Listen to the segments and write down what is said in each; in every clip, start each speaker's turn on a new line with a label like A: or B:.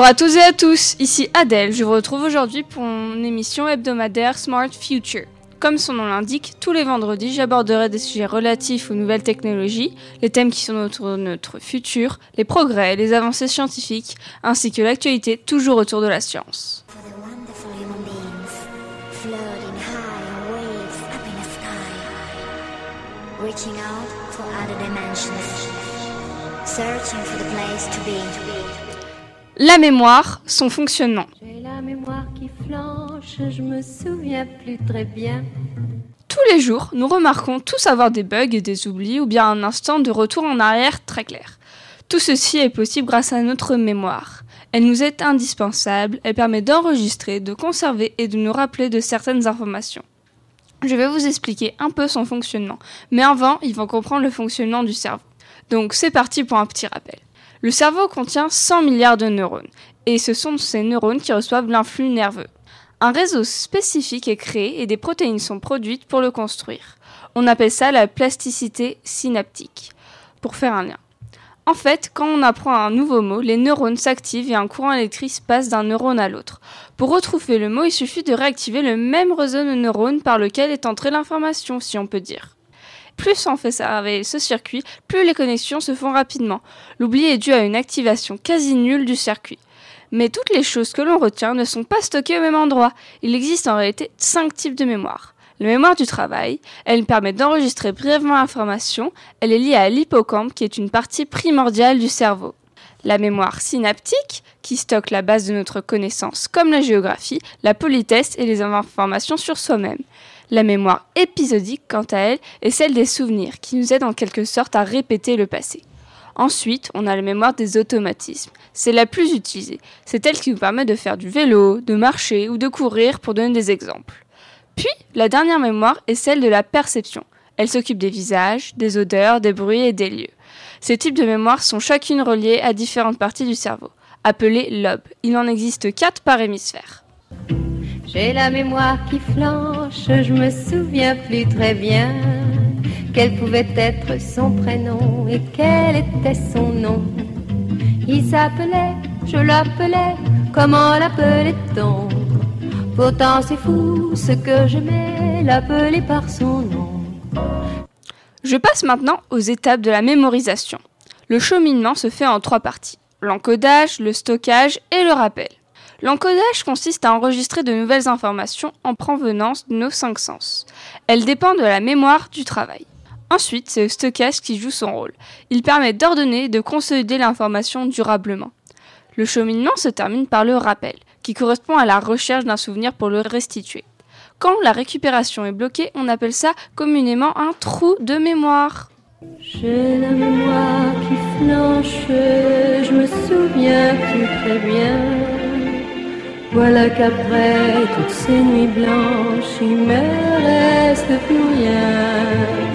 A: Bonjour à tous et à tous, ici Adèle, je vous retrouve aujourd'hui pour mon émission hebdomadaire Smart Future. Comme son nom l'indique, tous les vendredis j'aborderai des sujets relatifs aux nouvelles technologies, les thèmes qui sont autour de notre futur, les progrès, les avancées scientifiques, ainsi que l'actualité toujours autour de la science. La mémoire, son fonctionnement.
B: J'ai la mémoire qui flanche, je me souviens plus très bien.
A: Tous les jours, nous remarquons tous avoir des bugs et des oublis ou bien un instant de retour en arrière très clair. Tout ceci est possible grâce à notre mémoire. Elle nous est indispensable, elle permet d'enregistrer, de conserver et de nous rappeler de certaines informations. Je vais vous expliquer un peu son fonctionnement, mais avant, il faut comprendre le fonctionnement du cerveau. Donc c'est parti pour un petit rappel. Le cerveau contient 100 milliards de neurones, et ce sont ces neurones qui reçoivent l'influx nerveux. Un réseau spécifique est créé et des protéines sont produites pour le construire. On appelle ça la plasticité synaptique, pour faire un lien. En fait, quand on apprend un nouveau mot, les neurones s'activent et un courant électrique passe d'un neurone à l'autre. Pour retrouver le mot, il suffit de réactiver le même réseau de neurones par lequel est entrée l'information, si on peut dire. Plus on fait travailler ce circuit, plus les connexions se font rapidement. L'oubli est dû à une activation quasi nulle du circuit. Mais toutes les choses que l'on retient ne sont pas stockées au même endroit. Il existe en réalité 5 types de mémoire. La mémoire du travail, elle permet d'enregistrer brièvement l'information. Elle est liée à l'hippocampe qui est une partie primordiale du cerveau. La mémoire synaptique, qui stocke la base de notre connaissance comme la géographie, la politesse et les informations sur soi-même. La mémoire épisodique, quant à elle, est celle des souvenirs, qui nous aide en quelque sorte à répéter le passé. Ensuite, on a la mémoire des automatismes. C'est la plus utilisée. C'est elle qui nous permet de faire du vélo, de marcher ou de courir, pour donner des exemples. Puis, la dernière mémoire est celle de la perception. Elle s'occupe des visages, des odeurs, des bruits et des lieux. Ces types de mémoires sont chacune reliées à différentes parties du cerveau, appelées lobes. Il en existe 4 par hémisphère.
B: J'ai la mémoire qui flanche, je me souviens plus très bien. Quel pouvait être son prénom et quel était son nom. Il s'appelait, je l'appelais, comment l'appelait-on? Pourtant c'est fou ce que j'aimais, l'appeler par son nom.
A: Je passe maintenant aux étapes de la mémorisation. Le cheminement se fait en 3 parties. L'encodage, le stockage et le rappel. L'encodage consiste à enregistrer de nouvelles informations en provenance de nos 5 sens. Elle dépend de la mémoire du travail. Ensuite, c'est le stockage qui joue son rôle. Il permet d'ordonner et de consolider l'information durablement. Le cheminement se termine par le rappel, qui correspond à la recherche d'un souvenir pour le restituer. Quand la récupération est bloquée, on appelle ça communément un trou de mémoire.
B: J'ai la mémoire qui flanche, je me souviens plus très bien. Voilà qu'après toutes ces nuits blanches, il me reste plus rien.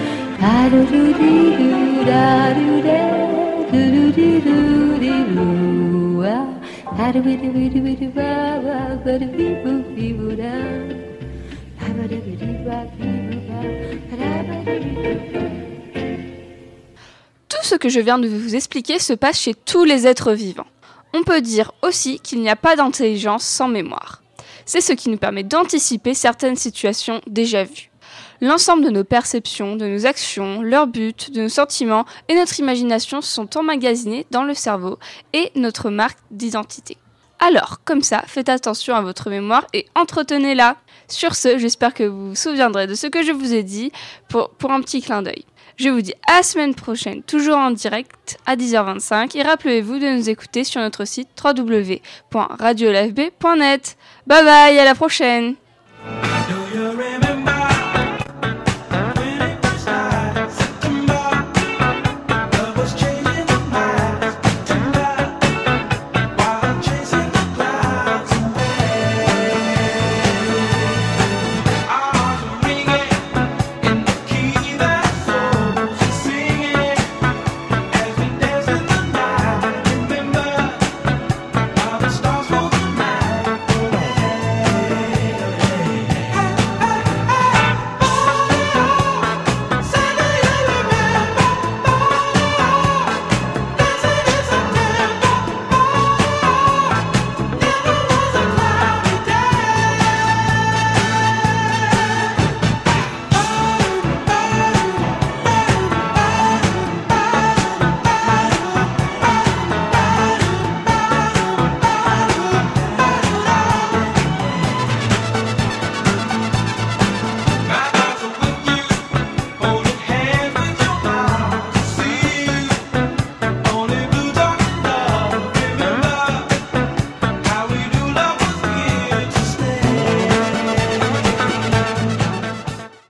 A: Tout ce que je viens de vous expliquer se passe chez tous les êtres vivants. On peut dire aussi qu'il n'y a pas d'intelligence sans mémoire. C'est ce qui nous permet d'anticiper certaines situations déjà vues. L'ensemble de nos perceptions, de nos actions, leurs buts, de nos sentiments et notre imagination sont emmagasinés dans le cerveau et notre marque d'identité. Alors, comme ça, faites attention à votre mémoire et entretenez-la. Sur ce, j'espère que vous vous souviendrez de ce que je vous ai dit pour un petit clin d'œil. Je vous dis à la semaine prochaine, toujours en direct à 10h25 et rappelez-vous de nous écouter sur notre site www.radiolfb.net. Bye bye, à la prochaine!